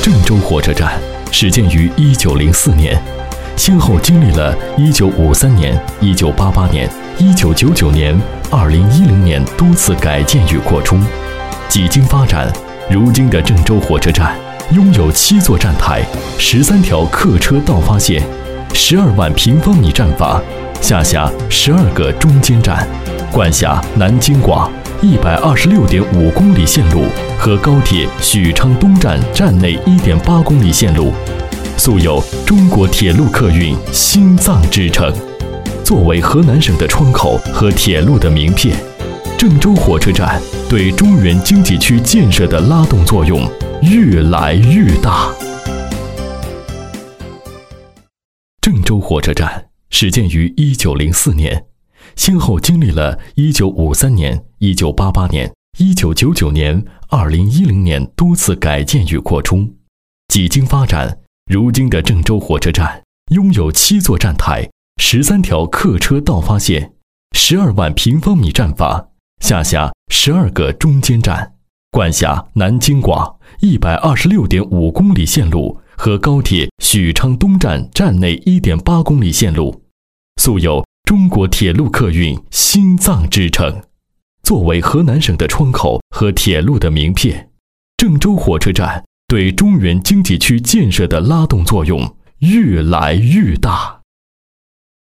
郑州火车站始建于1904年，先后经历了1953年、1988年、1999年、2010年多次改建与扩充。几经发展，如今的郑州火车站拥有7座站台、13条客车到发线、12万平方米站房，下辖12个中间站，管辖南京广126.5公里线路和高铁许昌东站站内1.8公里线路，素有中国铁路客运心脏之称。作为河南省的窗口和铁路的名片，郑州火车站对中原经济区建设的拉动作用越来越大。郑州火车站始建于1904年，先后经历了1953年、1988年、1999年、2010年多次改建与扩充。几经发展，如今的郑州火车站拥有7座站台、13条客车到发线、12万平方米站房，下辖12个中间站，管辖南京广126.5公里线路和高铁许昌东站站内1.8公里线路，素有中国铁路客运心脏之称。作为河南省的窗口和铁路的名片，郑州火车站对中原经济区建设的拉动作用越来越大。